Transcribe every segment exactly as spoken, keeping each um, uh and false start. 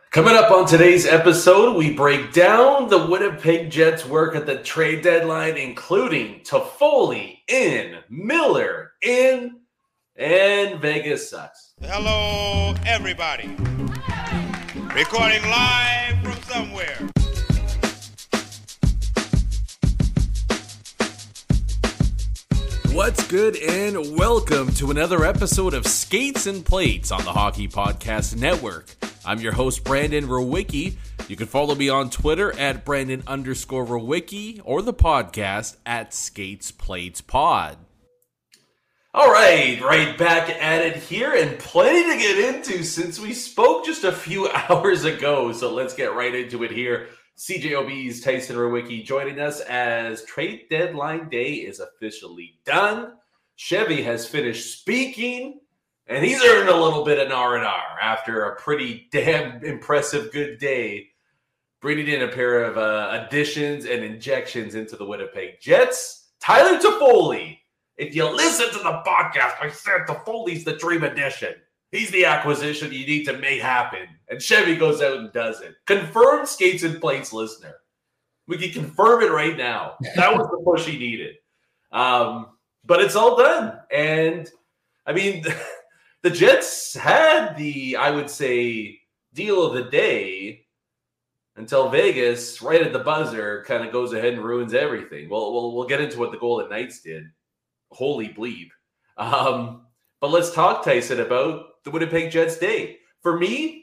Coming up on today's episode, we break down the Winnipeg Jets' work at the trade deadline, including Toffoli in, Miller in, and Vegas sucks. Hello, everybody. Recording live from somewhere. What's good, and welcome to another episode of Skates and Plates on the Hockey Podcast Network. I'm your host, Brandon Rowicki. You can follow me on Twitter at Brandon underscore Rowicki or the podcast at Skates Plates Pod. All right, right back at it here and plenty to get into since we spoke just a few hours ago. So let's get right into it here. C J O B's Tyson Rowicki joining us as trade deadline day is officially done. Chevy has finished speaking. And he's earned a little bit of R and R after a pretty damn impressive good day, bringing in a pair of uh, additions and injections into the Winnipeg Jets. Tyler Toffoli. If you listen to the podcast, I said Toffoli's the dream addition. He's the acquisition you need to make happen. And Chevy goes out and does it. Confirmed Skates and Plates listener. We can confirm it right now. That was the push he needed. Um, but it's all done. And, I mean... The Jets had the, I would say, deal of the day until Vegas, right at the buzzer, kind of goes ahead and ruins everything. Well, we'll, we'll get into what the Golden Knights did. Holy bleep. Um, but let's talk, Tyson, about the Winnipeg Jets day. For me,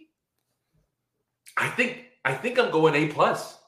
I think I think I'm going A plus.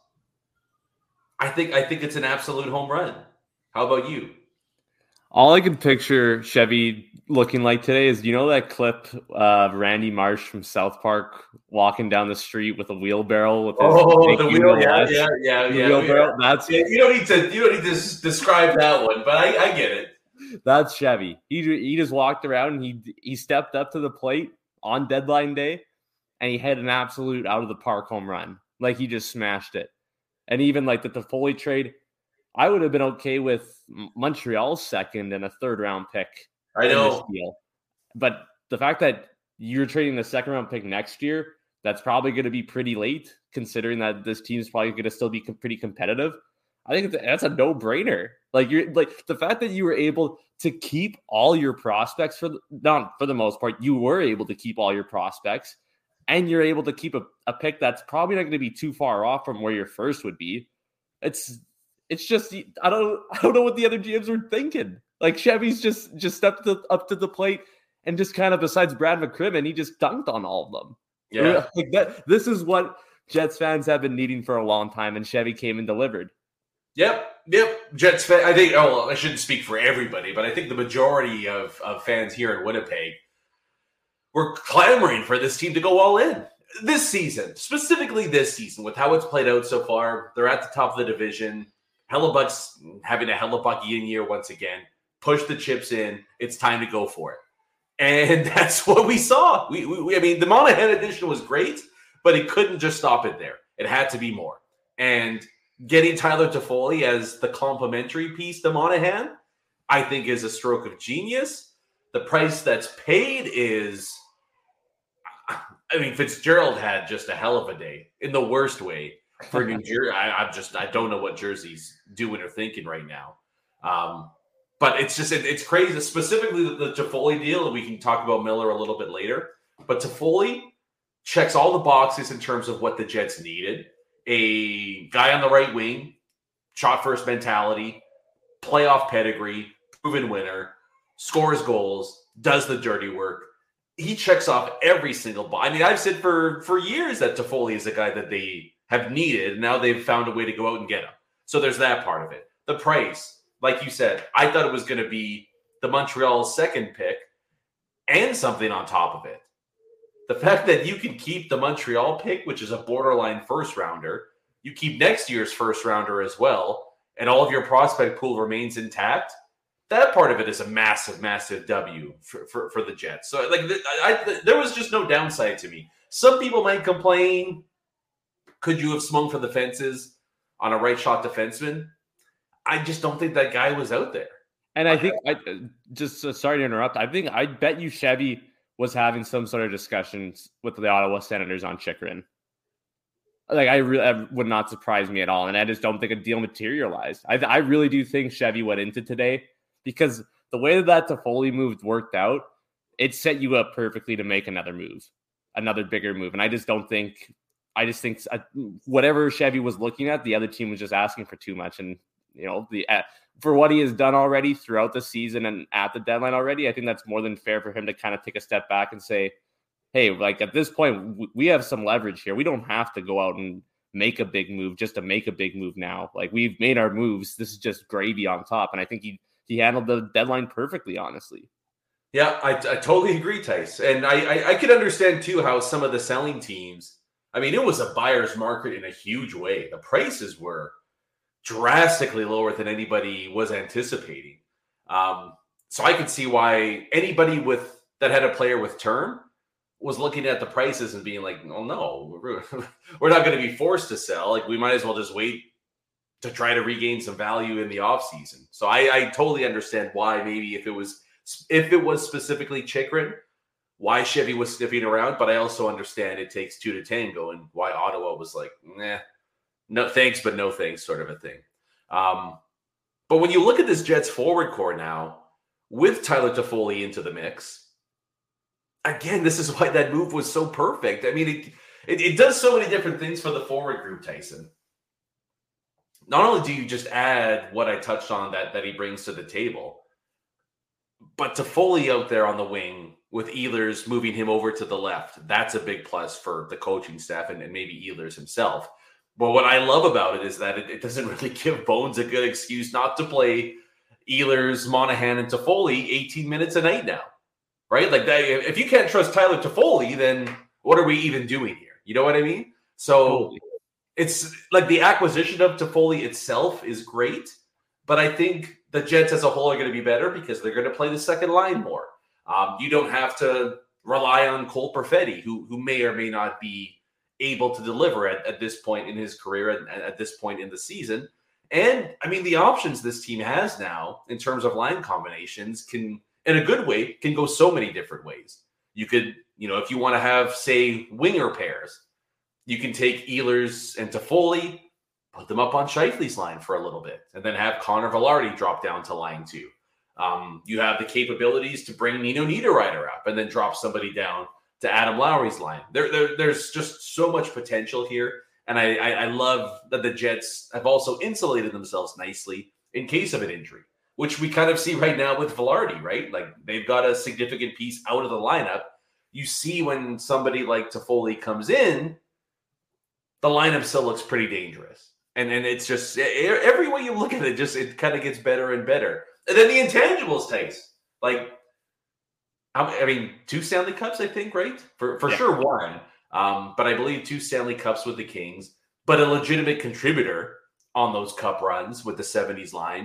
I think I think it's an absolute home run. How about you? All I can picture Chevy looking like today is, you know, that clip of Randy Marsh from South Park walking down the street with a wheelbarrow with his oh the wheel yeah yeah yeah the yeah wheelbarrow. Yeah. That's yeah, you don't need to you don't need to s- describe that one, but I, I get it. That's Chevy. He he just walked around and he he stepped up to the plate on deadline day and he had an absolute out of the park home run. Like he just smashed it. And even like the Toffoli trade, I would have been okay with Montreal's second and a third round pick. I know. Deal. But the fact that you're trading the second round pick next year, that's probably going to be pretty late, considering that this team's probably going to still be pretty competitive. I think that's a no brainer. Like you're like the fact that you were able to keep all your prospects for the, not for the most part, you were able to keep all your prospects, and you're able to keep a, a pick that's probably not going to be too far off from where your first would be. It's It's just I don't I don't know what the other G Ms were thinking. Like Chevy's just just stepped to, up to the plate and just kind of, besides Brad McCrimmon, he just dunked on all of them. Yeah, like that. This is what Jets fans have been needing for a long time, and Chevy came and delivered. Yep, yep. Jets fan. I think. Oh, well, I shouldn't speak for everybody, but I think the majority of, of fans here in Winnipeg were clamoring for this team to go all in this season, specifically this season, with how it's played out so far. They're at the top of the division. Hellebuck's having a Hellebuckian year once again. Push the chips in. It's time to go for it. And that's what we saw. We, we, I mean, the Monahan edition was great, but it couldn't just stop it there. It had to be more. And getting Tyler Toffoli as the complementary piece to Monahan, I think is a stroke of genius. The price that's paid is, I mean, Fitzgerald had just a hell of a day in the worst way. For New Jersey, I, I'm just I don't know what Jersey's doing or thinking right now, um, but it's just it, it's crazy. Specifically, the, the Toffoli deal, and we can talk about Miller a little bit later. But Toffoli checks all the boxes in terms of what the Jets needed: a guy on the right wing, shot first mentality, playoff pedigree, proven winner, scores goals, does the dirty work. He checks off every single box. I mean, I've said for for years that Toffoli is a guy that they have needed, and now they've found a way to go out and get him. So there's that part of it. The price, like you said, I thought it was going to be the Montreal second pick and something on top of it. The fact that you can keep the Montreal pick, which is a borderline first rounder, you keep next year's first rounder as well, and all of your prospect pool remains intact, that part of it is a massive, massive W for, for, for the Jets. So like, I, I, there was just no downside to me. Some people might complain, could you have swung for the fences on a right shot defenseman? I just don't think that guy was out there. And I think, I just uh, sorry to interrupt, I think, I bet you Chevy was having some sort of discussions with the Ottawa Senators on Chychrun. Like, I really that would not surprise me at all. And I just don't think a deal materialized. I, I really do think Chevy went into today because the way that that Toffoli move worked out, it set you up perfectly to make another move, another bigger move. And I just don't think, I just think uh, whatever Chevy was looking at, the other team was just asking for too much. And, you know, the uh, for what he has done already throughout the season and at the deadline already, I think that's more than fair for him to kind of take a step back and say, hey, like at this point, we have some leverage here. We don't have to go out and make a big move just to make a big move now. Like, we've made our moves. This is just gravy on top. And I think he he handled the deadline perfectly, honestly. Yeah, I, I totally agree, Tice. And I, I, I could understand, too, how some of the selling teams, I mean, it was a buyer's market in a huge way. The prices were drastically lower than anybody was anticipating. Um, so I could see why anybody with that had a player with term was looking at the prices and being like, oh, no, we're, we're not going to be forced to sell. Like, we might as well just wait to try to regain some value in the offseason. So I, I totally understand why maybe if it was if it was specifically Chychrun, why Chevy was sniffing around, but I also understand it takes two to tango and why Ottawa was like, nah, no thanks, but no thanks sort of a thing. Um, but when you look at this Jets forward core now, with Tyler Toffoli into the mix, again, this is why that move was so perfect. I mean, it, it, it does so many different things for the forward group, Tyson. Not only do you just add what I touched on that, that he brings to the table, but Toffoli out there on the wing with Ehlers moving him over to the left, that's a big plus for the coaching staff and, and maybe Ehlers himself. But what I love about it is that it, it doesn't really give Bones a good excuse not to play Ehlers, Monahan, and Toffoli eighteen minutes a night now. Right? Like, that, if you can't trust Tyler Toffoli, then what are we even doing here? You know what I mean? So it's like the acquisition of Toffoli itself is great, but I think the Jets as a whole are going to be better because they're going to play the second line more. Um, you don't have to rely on Cole Perfetti, who, who may or may not be able to deliver at, at this point in his career and at, at this point in the season. And, I mean, the options this team has now in terms of line combinations can – in a good way, can go so many different ways. You could, you know, if you want to have, say, winger pairs, you can take Ehlers and Toffoli, put them up on Scheifele's line for a little bit, and then have Connor Velarde drop down to line two. Um, you have the capabilities to bring Nino Niederreiter up and then drop somebody down to Adam Lowry's line. There, there, there's just so much potential here, and I, I, I love that the Jets have also insulated themselves nicely in case of an injury, which we kind of see right now with Velarde, right? Like, they've got a significant piece out of the lineup. You see when somebody like Toffoli comes in, the lineup still looks pretty dangerous. And and it's just, every way you look at it, just it kind of gets better and better. And then the intangibles taste. Like, I mean, two Stanley Cups, I think, right? For for yeah. sure one. Um, but I believe two Stanley Cups with the Kings, but a legitimate contributor on those cup runs with the seventies line.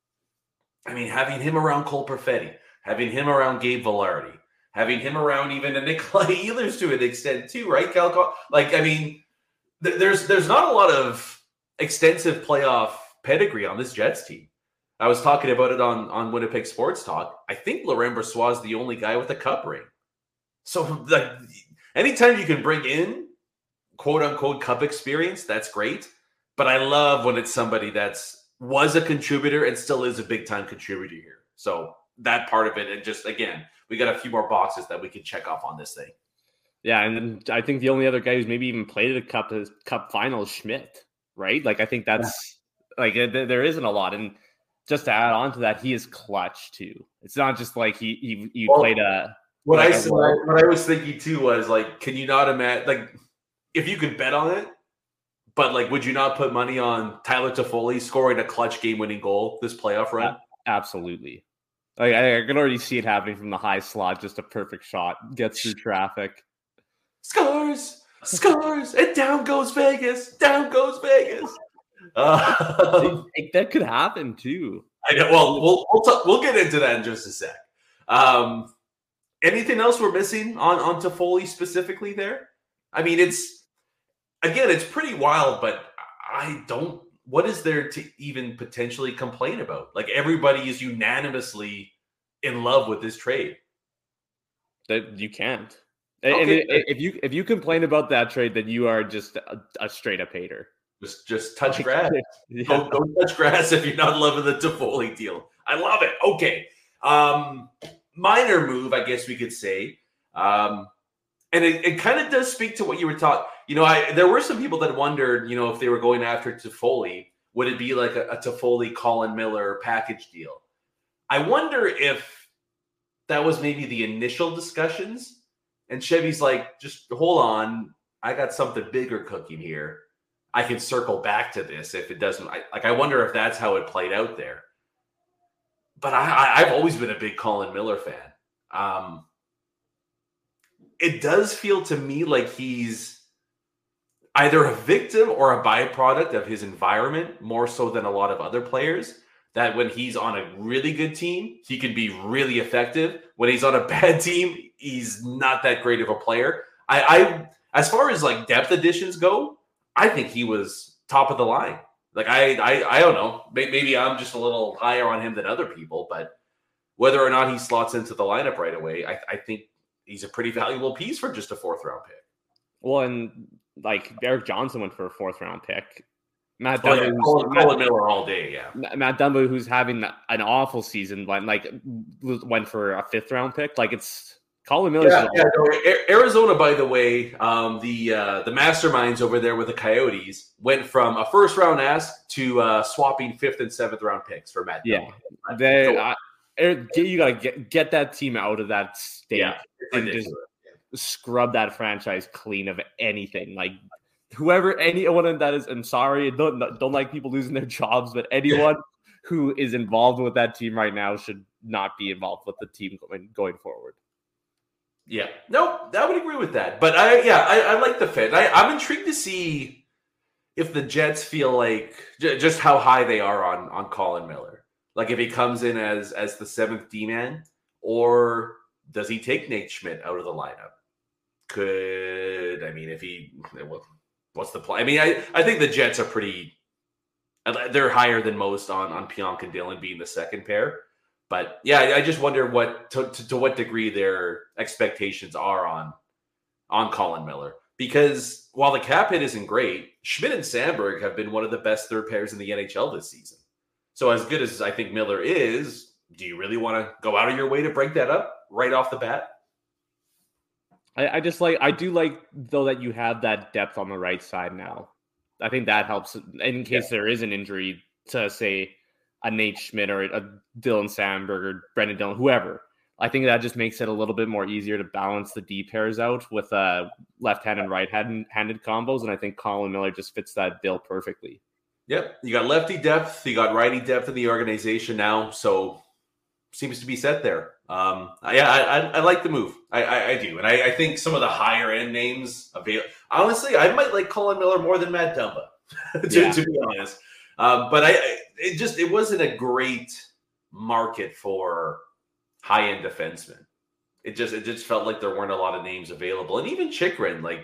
I mean, having him around Cole Perfetti, having him around Gabe Velarde, having him around even a Nikolai Ehlers to an extent too, right, Cal? Like, I mean, th- there's there's not a lot of extensive playoff pedigree on this Jets team. I was talking about it on, on Winnipeg Sports Talk. I think Laurent Brossoit is the only guy with a cup ring. So, like, anytime you can bring in quote-unquote cup experience, that's great. But I love when it's somebody that's was a contributor and still is a big-time contributor here. So that part of it, and just, again, we got a few more boxes that we can check off on this thing. Yeah, and then I think the only other guy who's maybe even played at a cup cup final is Schmidt, right? Like, I think that's yeah. like th- there isn't a lot. And just to add on to that, he is clutch too. It's not just like he he, he well, played a. What like I a what I was thinking too was, like, can you not imagine, like, if you could bet on it, but, like, would you not put money on Tyler Toffoli scoring a clutch game-winning goal this playoff run? Absolutely. Like, I, I can already see it happening from the high slot. Just a perfect shot, gets through traffic, scores, scores, and down goes Vegas. Down goes Vegas. Uh, that could happen too. I know. Well, we'll we'll, talk, we'll get into that in just a sec. Um, anything else we're missing on on Toffoli specifically there? I mean, it's again, it's pretty wild, but I don't. What is there to even potentially complain about? Like, everybody is unanimously in love with this trade. That you can't. Okay. And if you if you complain about that trade, then you are just a, a straight up hater. Just just touch grass. Yeah. Don't, don't touch grass if you're not loving the Toffoli deal. I love it. Okay. Um, minor move, I guess we could say. Um, and it, it kind of does speak to what you were taught. You know, I there were some people that wondered, you know, if they were going after Toffoli, would it be like a, a Toffoli, Colin Miller package deal? I wonder if that was maybe the initial discussions. And Chevy's like, just hold on. I got something bigger cooking here. I can circle back to this if it doesn't. I, like, I wonder if that's how it played out there. But I, I, I've always been a big Colin Miller fan. Um, it does feel to me like he's either a victim or a byproduct of his environment, more so than a lot of other players. That when he's on a really good team, he can be really effective. When he's on a bad team, he's not that great of a player. I, I as far as like depth additions go, I think he was top of the line. Like I, I, I don't know. Maybe I'm just a little higher on him than other people, but whether or not he slots into the lineup right away, I, I think he's a pretty valuable piece for just a fourth round pick. Well, and like Eric Johnson went for a fourth round pick. Matt oh, Dumba, yeah. Colin, Colin Miller all day, yeah. Matt Dumba, who's having an awful season, went like went for a fifth round pick. Like it's Colin Miller. Yeah, yeah, no, Arizona, by the way, um, the uh, the masterminds over there with the Coyotes went from a first round ask to uh, swapping fifth and seventh round picks for Matt Dumba. Yeah, they, uh, you gotta get get that team out of that state yeah, and just scrub that franchise clean of anything. Like whoever, anyone that is, I'm sorry, don't don't like people losing their jobs, but anyone who is involved with that team right now should not be involved with the team going going forward. Yeah, no, I would agree with that. But I, yeah, I, I like the fit. I, I'm intrigued to see if the Jets feel like j- just how high they are on on Colin Miller. Like if he comes in as as the seventh D man, or does he take Nate Schmidt out of the lineup? Could I mean if he what's the plan? I mean, I, I think the Jets are pretty. They're higher than most on on Pionk and Dillon being the second pair. But yeah, I just wonder what to, to, to what degree their expectations are on on Colin Miller. Because while the cap hit isn't great, Schmidt and Sandberg have been one of the best third pairs in the N H L this season. So as good as I think Miller is, do you really want to go out of your way to break that up right off the bat? I, I just like I do like though that you have that depth on the right side now. I think that helps in case yeah. there is an injury to say a Nate Schmidt or a Dylan Sandberg or Brendan Dillon, whoever. I think that just makes it a little bit more easier to balance the D pairs out with uh, left-handed and right-handed combos, and I think Colin Miller just fits that bill perfectly. Yep, you got lefty depth, you got righty depth in the organization now, so seems to be set there. Um, yeah, I, I, I like the move. I, I, I do, and I, I think some of the higher-end names available. Honestly, I might like Colin Miller more than Matt Dumba, to, yeah. to be honest. Um, but I, it just it wasn't a great market for high-end defensemen. It just it just felt like there weren't a lot of names available, and even Chychrun, like,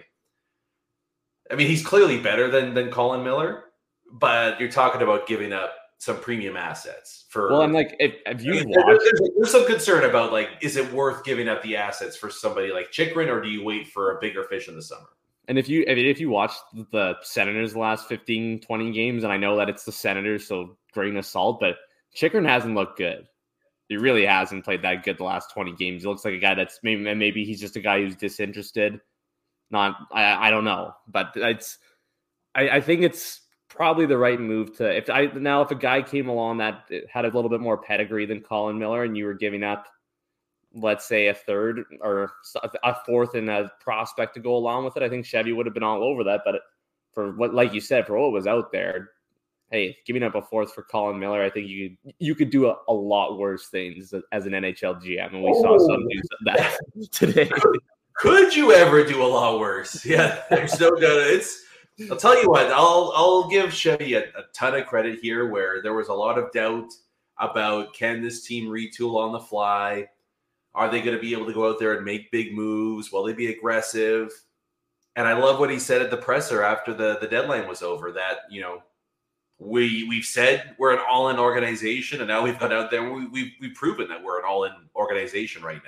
I mean, he's clearly better than than Colin Miller, but you're talking about giving up some premium assets for. Well, I'm like, if, if you I mean, watch, there's, there's some concern about like, is it worth giving up the assets for somebody like Chychrun, or do you wait for a bigger fish in the summer? And if you I mean, if you watch the Senators the last fifteen, twenty games, and I know that it's the Senators, so grain of salt, but Chychrun hasn't looked good. He really hasn't played that good the last twenty games. He looks like a guy that's maybe maybe he's just a guy who's disinterested. Not I, I don't know, but it's I, I think it's probably the right move to if I now if a guy came along that had a little bit more pedigree than Colin Miller, and you were giving up, let's say, a third or a fourth and a prospect to go along with it, I think Chevy would have been all over that. But for what, like you said, for what was out there, hey, giving up a fourth for Colin Miller, I think you could, you could do a, a lot worse things as an N H L G M, and we oh. saw some news of that today. Could, could you ever do a lot worse? Yeah, there's no doubt. It's. I'll tell you what. I'll I'll give Chevy a, a ton of credit here, where there was a lot of doubt about can this team retool on the fly. Are they going to be able to go out there and make big moves? Will they be aggressive? And I love what he said at the presser after the, the deadline was over, that, you know, we, we've said we're an all-in organization, and now we've gone out there and we, we've, we've proven that we're an all-in organization right now.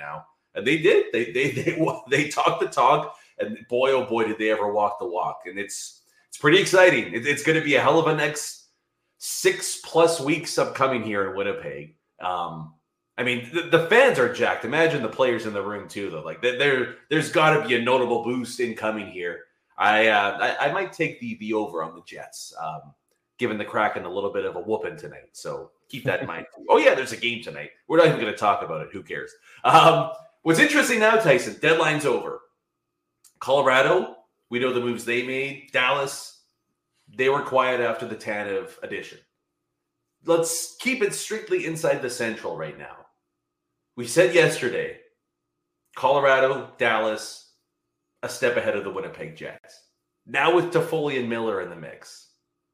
And they did. They they they they talked the talk, and boy, oh boy, did they ever walk the walk. And it's it's pretty exciting. It, it's going to be a hell of a next six plus weeks upcoming here in Winnipeg. Um, I mean, the, the fans are jacked. Imagine the players in the room too, though. Like there, there's got to be a notable boost incoming here. I, uh, I I might take the the over on the Jets, um, giving the Kraken a little bit of a whooping tonight. So keep that in mind. Oh yeah, there's a game tonight. We're not even going to talk about it. Who cares? Um, what's interesting now, Tyson? Deadline's over. Colorado, we know the moves they made. Dallas, they were quiet after the Tanev addition. Let's keep it strictly inside the Central right now. We said yesterday, Colorado, Dallas, a step ahead of the Winnipeg Jets. Now with Toffoli and Miller in the mix,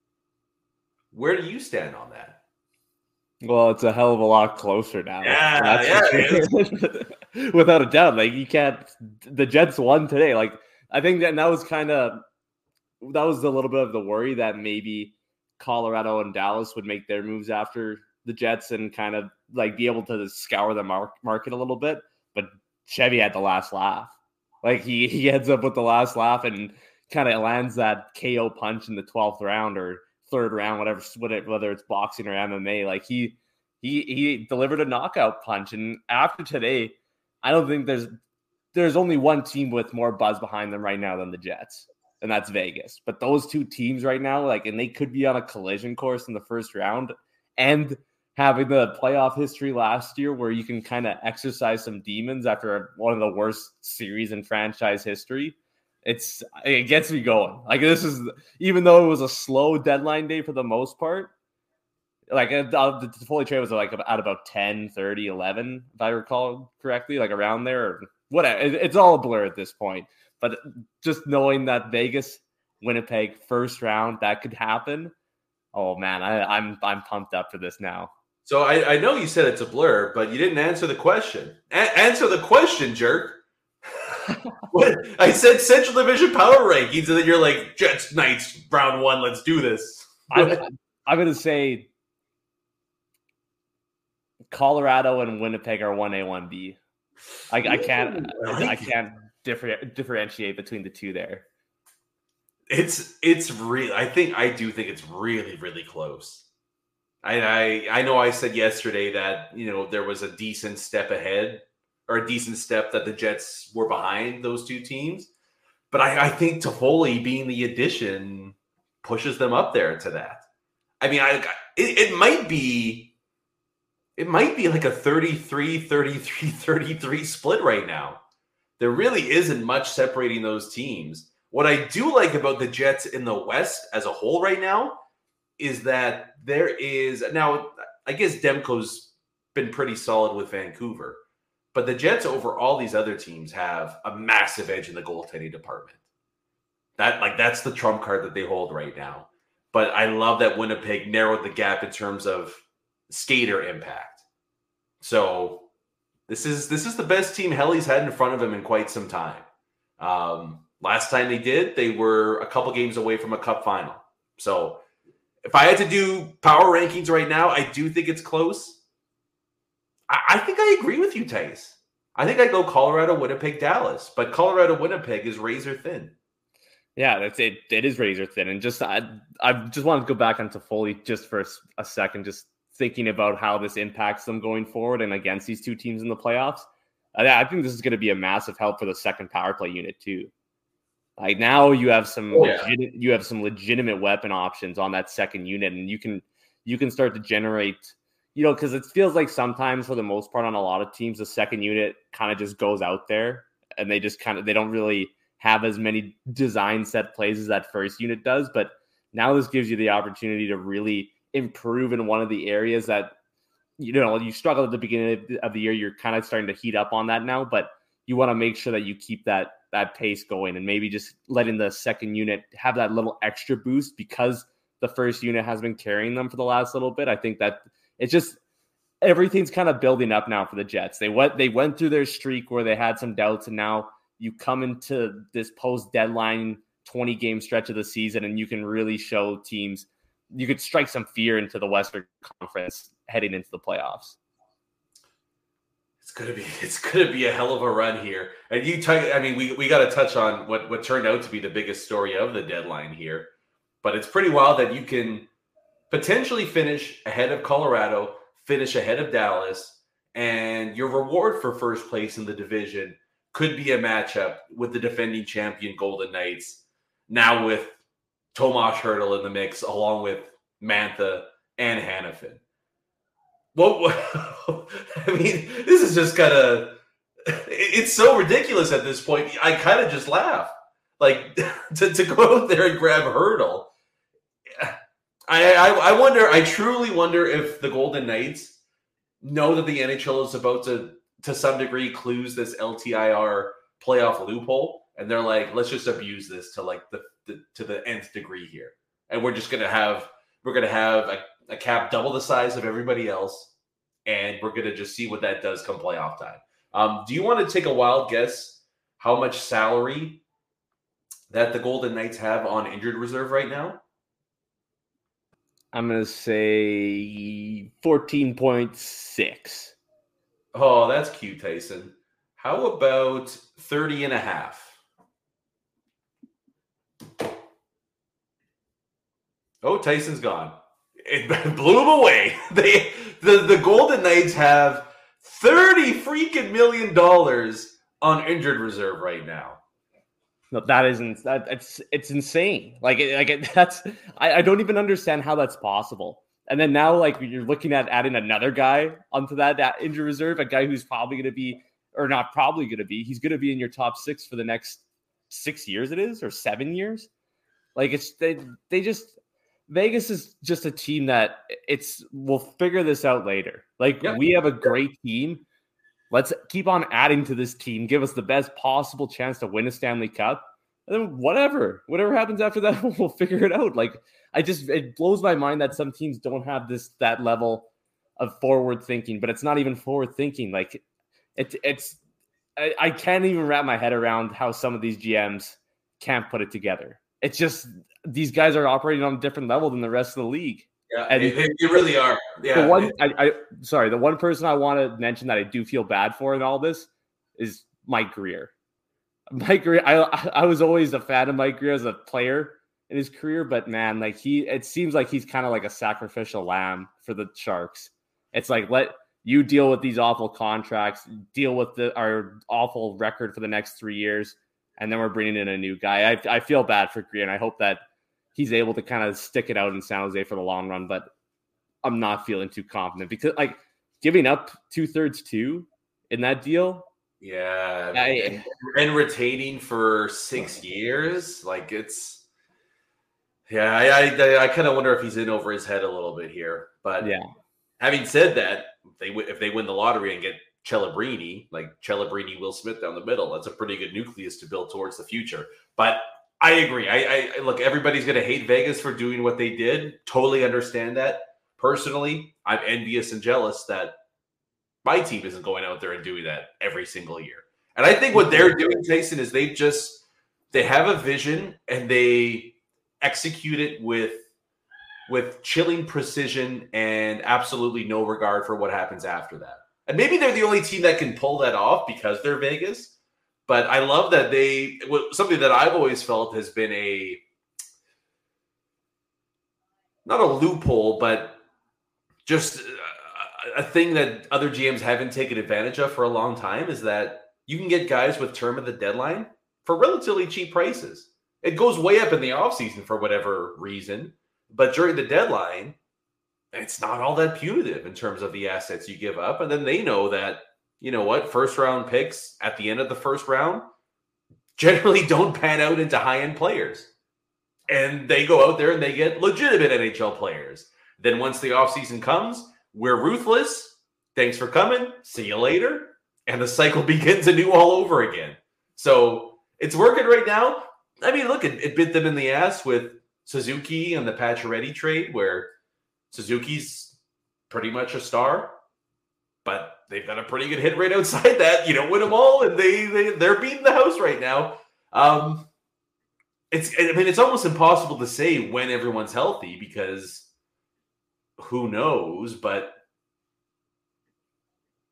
where do you stand on that? Well, it's a hell of a lot closer now. Yeah, That's yeah. Without a doubt. Like you can't. The Jets won today. Like I think that that was kind of that was a little bit of the worry that maybe Colorado and Dallas would make their moves after the Jets and kind of like be able to scour the mar- market a little bit. But Chevy had the last laugh. Like he he ends up with the last laugh and kind of lands that K O punch in the twelfth round or third round, whatever, whether it's boxing or M M A. Like he he he delivered a knockout punch. And after today, I don't think there's there's only one team with more buzz behind them right now than the Jets, and that's Vegas. But those two teams right now, like, and they could be on a collision course in the first round, and having the playoff history last year where you can kind of exercise some demons after one of the worst series in franchise history. It's it gets me going. Like this is, even though it was a slow deadline day for the most part, like uh, the Toffoli trade was like at about ten, thirty, eleven, if I recall correctly, like around there. Or whatever. It, it's all a blur at this point. But just knowing that Vegas, Winnipeg, first round, that could happen. Oh man, I, I'm I'm pumped up for this now. So I, I know you said it's a blur, but you didn't answer the question. A- answer the question, jerk. What? I said Central Division power rankings, and then you're like, Jets, Knights, round one, let's do this. I'm, I'm going to say Colorado and Winnipeg are one A, one B. I, I can't, I, I can't differ, differentiate between the two there. It's it's real. I think I do think it's really really close. I, I I know I said yesterday that you know there was a decent step ahead. Or a decent step that the Jets were behind those two teams. But I, I think Toffoli being the addition pushes them up there to that. I mean, I it, it might be it might be like a thirty-three, thirty-three, thirty-three split right now. There really isn't much separating those teams. What I do like about the Jets in the West as a whole right now is that there is now, I guess Demko's been pretty solid with Vancouver. But the Jets over all these other teams have a massive edge in the goaltending department. That like that's the trump card that they hold right now. But I love that Winnipeg narrowed the gap in terms of skater impact. So this is this is the best team Helly's had in front of him in quite some time. Um, last time they did, they were a couple games away from a cup final. So if I had to do power rankings right now, I do think it's close. I think I agree with you, Tice. I think I go Colorado, Winnipeg, Dallas, but Colorado, Winnipeg is razor thin. Yeah, that's it. It is razor thin, and just I, I just want to go back on Toffoli just for a second, just thinking about how this impacts them going forward and against these two teams in the playoffs. I, I think this is going to be a massive help for the second power play unit too. Like now, you have some oh, yeah. legit, you have some legitimate weapon options on that second unit, and you can you can start to generate. You know, because it feels like sometimes for the most part on a lot of teams, the second unit kind of just goes out there and they just kind of, they don't really have as many design set plays as that first unit does. But now this gives you the opportunity to really improve in one of the areas that, you know, you struggled at the beginning of the year. You're kind of starting to heat up on that now, but you want to make sure that you keep that, that pace going and maybe just letting the second unit have that little extra boost because the first unit has been carrying them for the last little bit. I think that, it's just everything's kind of building up now for the Jets. They went they went through their streak where they had some doubts, and now you come into this post-deadline twenty-game stretch of the season, and you can really show teams you could strike some fear into the Western Conference heading into the playoffs. It's gonna be it's gonna be a hell of a run here. And you, t- I mean, we we got to touch on what what turned out to be the biggest story of the deadline here. But it's pretty wild that you can potentially finish ahead of Colorado, finish ahead of Dallas, and your reward for first place in the division could be a matchup with the defending champion Golden Knights. Now with Tomas Hertl in the mix, along with Mantha and Hanifin. Well, I mean, this is just kind of, it's so ridiculous at this point. I kind of just laugh. Like, to, to go out there and grab Hertl. I, I I wonder, I truly wonder if the Golden Knights know that the N H L is about to, to some degree, close this L T I R playoff loophole. And they're like, let's just abuse this to like the, the to the nth degree here. And we're just going to have, we're going to have a, a cap double the size of everybody else. And we're going to just see what that does come playoff time. Um, do you want to take a wild guess how much salary that the Golden Knights have on injured reserve right now? I'm going to say fourteen point six. Oh, that's cute, Tyson. How about thirty and a half? Oh, Tyson's gone. It blew him away. They the, the Golden Knights have thirty freaking million dollars on injured reserve right now. No, that isn't that it's it's insane. Like it, like it, that's I, I don't even understand how that's possible. And then now, like you're looking at adding another guy onto that that injured reserve, a guy who's probably going to be, or not probably going to be, he's going to be in your top six for the next six years. It is or seven years. Like it's they they just Vegas is just a team that it's we'll figure this out later. Like yep. We have a great team. Let's keep on adding to this team. Give us the best possible chance to win a Stanley Cup. And then whatever, whatever happens after that, we'll figure it out. Like I just, it blows my mind that some teams don't have this, that level of forward thinking, but it's not even forward thinking. Like it, it's, I, I can't even wrap my head around how some of these G Ms can't put it together. It's just, these guys are operating on a different level than the rest of the league. Yeah, and they, they really are. Yeah. The one, I, I, sorry, the one person I want to mention that I do feel bad for in all this is Mike Grier. Mike Grier, I, I was always a fan of Mike Grier as a player in his career, but man, like he, it seems like he's kind of like a sacrificial lamb for the Sharks. It's like, let you deal with these awful contracts, deal with the our awful record for the next three years, and then we're bringing in a new guy. I, I feel bad for Grier, and I hope that he's able to kind of stick it out in San Jose for the long run, but I'm not feeling too confident because like giving up two thirds two in that deal. Yeah. I, and, and retaining for six years. Like it's, yeah, I, I, I kind of wonder if he's in over his head a little bit here, but yeah. Having said that, if they, if they win the lottery and get Celebrini, like Celebrini, Will Smith down the middle, that's a pretty good nucleus to build towards the future. But I agree. I, I look, everybody's going to hate Vegas for doing what they did. Totally understand that. Personally, I'm envious and jealous that my team isn't going out there and doing that every single year. And I think what they're doing, Tyson, is they just, they have a vision and they execute it with, with chilling precision and absolutely no regard for what happens after that. And maybe they're the only team that can pull that off because they're Vegas. But I love that they, something that I've always felt has been a, not a loophole, but just a, a thing that other G Ms haven't taken advantage of for a long time is that you can get guys with term of the deadline for relatively cheap prices. It goes way up in the offseason for whatever reason, but during the deadline, it's not all that punitive in terms of the assets you give up. And then they know that, you know what, first round picks at the end of the first round generally don't pan out into high-end players. And they go out there and they get legitimate N H L players. Then once the offseason comes, we're ruthless. Thanks for coming. See you later. And the cycle begins anew all over again. So it's working right now. I mean, look, it, it bit them in the ass with Suzuki and the Pacioretty trade where Suzuki's pretty much a star, but they've got a pretty good hit rate outside that. You don't win them all, and they, they, they're beating the house right now. Um, it's I mean, it's almost impossible to say when everyone's healthy because who knows, but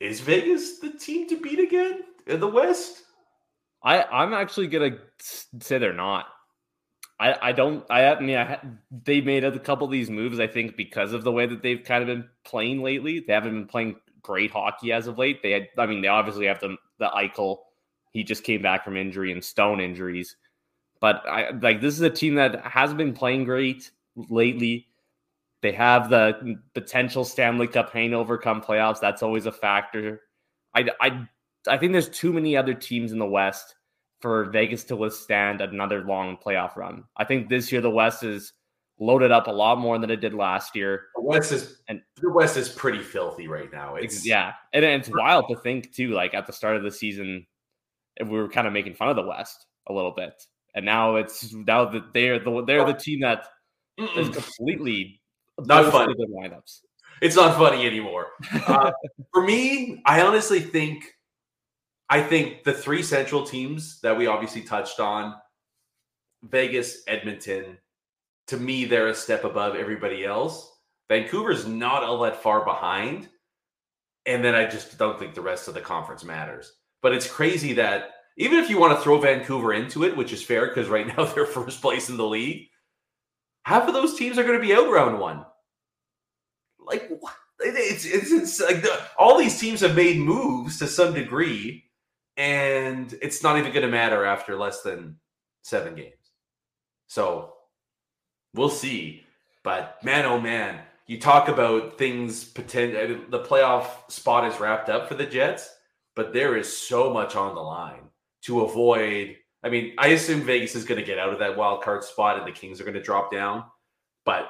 is Vegas the team to beat again in the West? I, I'm actually going to say they're not. I, I don't, I, I mean, I, they made a couple of these moves, I think, because of the way that they've kind of been playing lately. They haven't been playing great hockey as of late. They had, I mean, they obviously have the, the Eichel. He just came back from injury and Stone injuries. But I like this is a team that has been playing great lately. They have the potential Stanley Cup hangover come playoffs. That's always a factor. I, I, I think there's too many other teams in the West for Vegas to withstand another long playoff run. I think this year the West is loaded up a lot more than it did last year. The West is and the West is pretty filthy right now. It's yeah, and it's wild to think too. Like at the start of the season, we were kind of making fun of the West a little bit, and now it's now that they're the they're the team that Mm-mm. is completely not funny. Good lineups. It's not funny anymore. Uh, for me, I honestly think. I think the three central teams that we obviously touched on, Vegas, Edmonton, to me, they're a step above everybody else. Vancouver's not all that far behind. And then I just don't think the rest of the conference matters. But it's crazy that even if you want to throw Vancouver into it, which is fair because right now they're first place in the league, half of those teams are going to be out round one. Like, what? It's, it's, it's like the, all these teams have made moves to some degree. And it's not even going to matter after less than seven games. So we'll see. But man, oh man, you talk about things, potential. The playoff spot is wrapped up for the Jets, but there is so much on the line to avoid. I mean, I assume Vegas is going to get out of that wild card spot and the Kings are going to drop down. But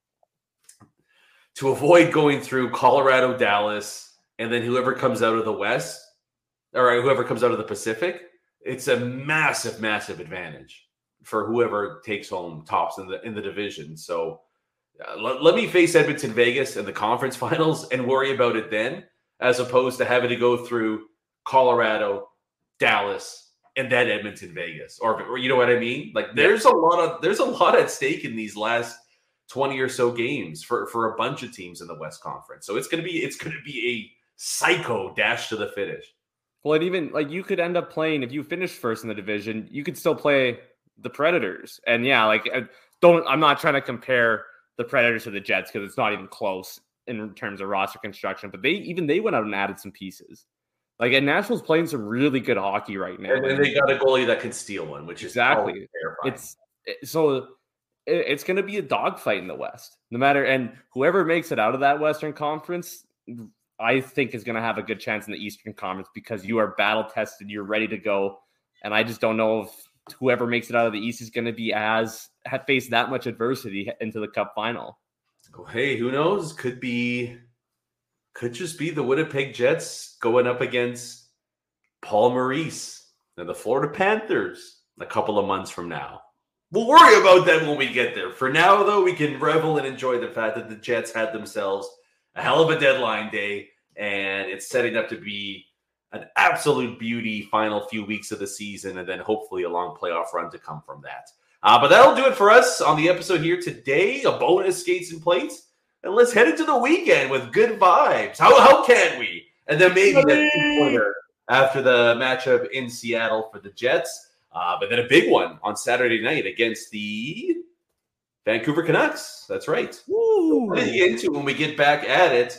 to avoid going through Colorado, Dallas, and then whoever comes out of the West, or whoever comes out of the Pacific, it's a massive, massive advantage for whoever takes home tops in the in the division. So uh, let, let me face Edmonton, Vegas in the conference finals and worry about it then, as opposed to having to go through Colorado, Dallas, and then Edmonton, Vegas. Or, or you know what I mean? Like there's a lot of there's a lot at stake in these last twenty or so games for, for a bunch of teams in the West Conference. So it's gonna be it's gonna be a psycho dash to the finish. Well, and even like you could end up playing if you finish first in the division, you could still play the Predators. And yeah, like don't I'm not trying to compare the Predators to the Jets because it's not even close in terms of roster construction. But they even they went out and added some pieces. Like and Nashville's playing some really good hockey right now, and, and they got a goalie that can steal one, which is exactly it's it, so it, it's going to be a dogfight in the West, no matter and whoever makes it out of that Western Conference. I think is going to have a good chance in the Eastern Conference because you are battle tested. You're ready to go. And I just don't know if whoever makes it out of the East is going to be as have faced that much adversity into the Cup final. Oh, hey, who knows? Could be, could just be the Winnipeg Jets going up against Paul Maurice and the Florida Panthers a couple of months from now. We'll worry about that when we get there. For now, though, we can revel and enjoy the fact that the Jets had themselves a hell of a deadline day, and it's setting up to be an absolute beauty final few weeks of the season, and then hopefully a long playoff run to come from that. Uh, but that'll do it for us on the episode here today, a bonus Skates and Plates, and let's head into the weekend with good vibes. How, how can we? And then maybe that two-pointer after the matchup in Seattle for the Jets, uh, but then a big one on Saturday night against the Vancouver Canucks. That's right. Woo. We'll get into when we get back at it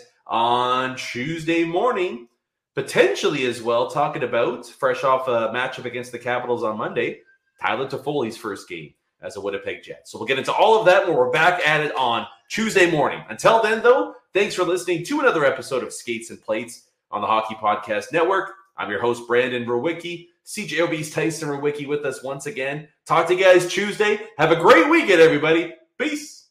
on Tuesday morning, potentially as well, talking about, fresh off a matchup against the Capitals on Monday, Tyler Toffoli's first game as a Winnipeg Jet. So we'll get into all of that when we're back at it on Tuesday morning. Until then, though, thanks for listening to another episode of Skates and Plates on the Hockey Podcast Network. I'm your host, Brandon Rowicki. C J O B's Tyson Rowicki with us once again. Talk to you guys Tuesday. Have a great weekend, everybody. Peace.